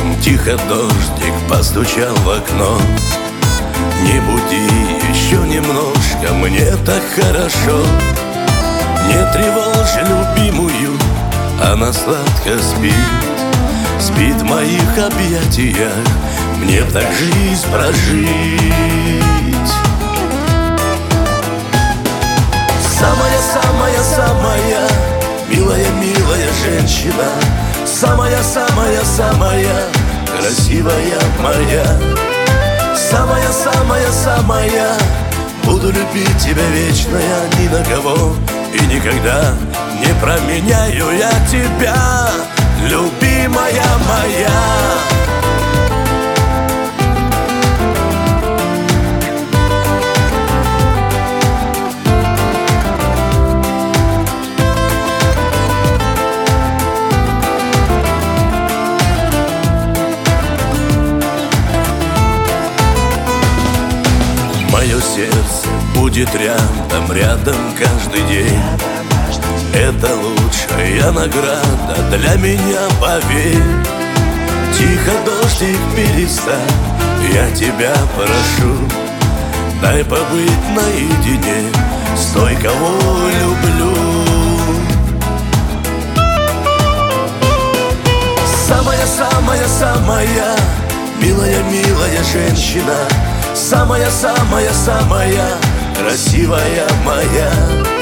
Тихо дождик постучал в окно. Не буди еще немножко, мне так хорошо. Не тревожь любимую, она сладко спит. Спит в моих объятиях, мне так жизнь прожить. Самая-самая-самая милая-милая женщина, самая-самая-самая красивая моя. Самая-самая-самая, буду любить тебя вечно, я ни на кого и никогда не променяю я тебя, любимая моя. Мое сердце будет рядом, рядом каждый день. Это лучшая награда для меня, поверь. Тихо дождик перестань, я тебя прошу. Дай побыть наедине с той, кого люблю. Самая-самая-самая милая-милая женщина, самая-самая-самая красивая моя.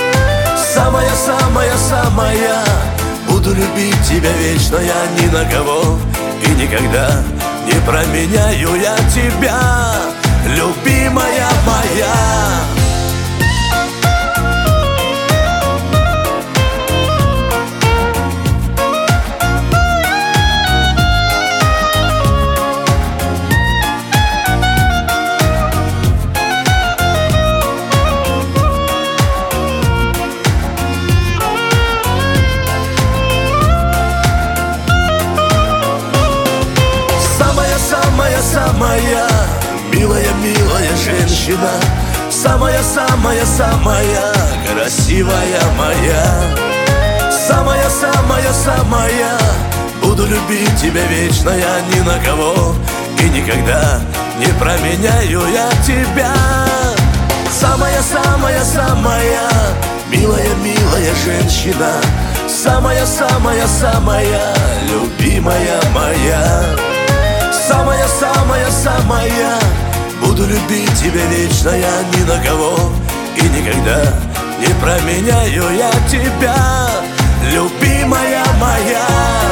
Самая-самая-самая, буду любить тебя вечно, я ни на кого и никогда не променяю я тебя, любимая моя. Самая милая-милая женщина, самая-самая-самая красивая моя. Самая-самая-самая, буду любить тебя вечно, я ни на кого и никогда не променяю я тебя. Самая-самая-самая милая-милая женщина, самая-самая-самая любимая моя. Самая-самая-самая, буду любить тебя вечно, я ни на кого и никогда не променяю я тебя, любимая моя.